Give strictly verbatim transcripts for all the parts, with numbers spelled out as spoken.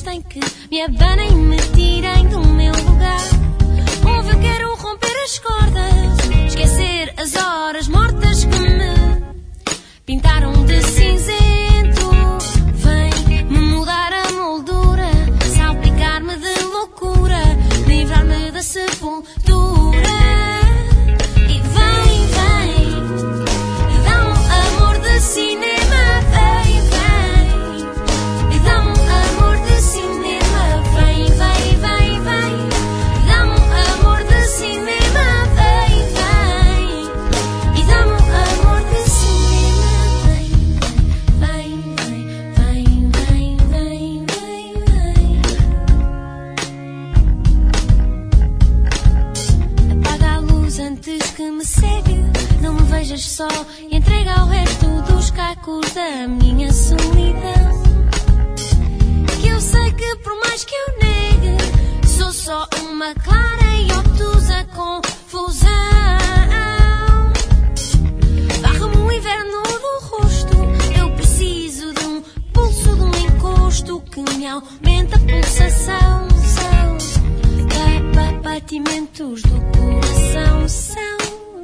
sem que me abanem e me tirem do meu lugar. Ouve, eu quero romper as cordas, esquecer as horas mortas que me pintaram de cinzento. Vem-me mudar a moldura, salpicar-me de loucura, livrar-me da sepultura. E vem, vem, dá-me um amor de cinema. Vem, vem, e dá-me um amor de cinema. Vem, vem, vem, vem, dá-me um amor de cinema. Vem, vem, e dá-me um amor de cinema. Vem, vem, vem, vem, vem, vem, vem. Apaga a luz antes que me cegue, não me vejas só e entrega ao resto dos cacos da minha solidão. Que eu sei que por mais que eu negue, sou só uma clara e obtusa confusão. Varre-me o inverno do rosto, eu preciso de um pulso, de um encosto que me aumenta a pulsação. São batimentos do coração, são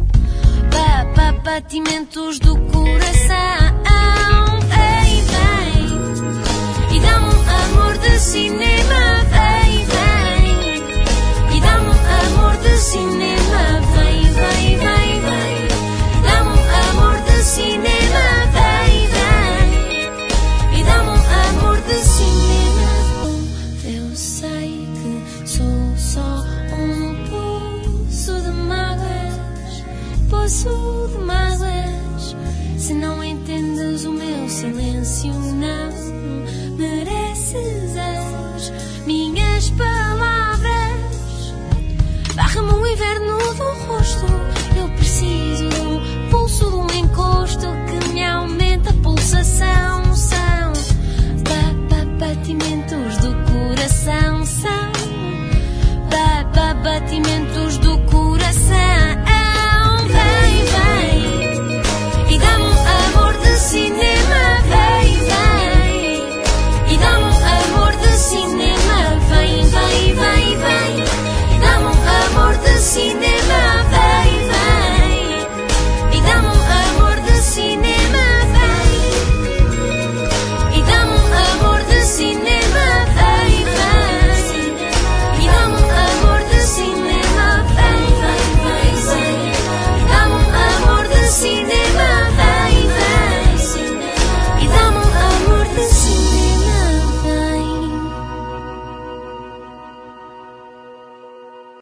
batimentos do coração. Vem, vem, e dá-me um amor de cinema. Vem, vem, e dá-me um amor de cinema. Vem, vem, vem, vem, dá-me um amor de cinema. Vem, vem, e dá-me um amor de cinema. Eu sei que sou só um poço de mágoas, poço de mágoas. Se não entendes o meu silêncio, não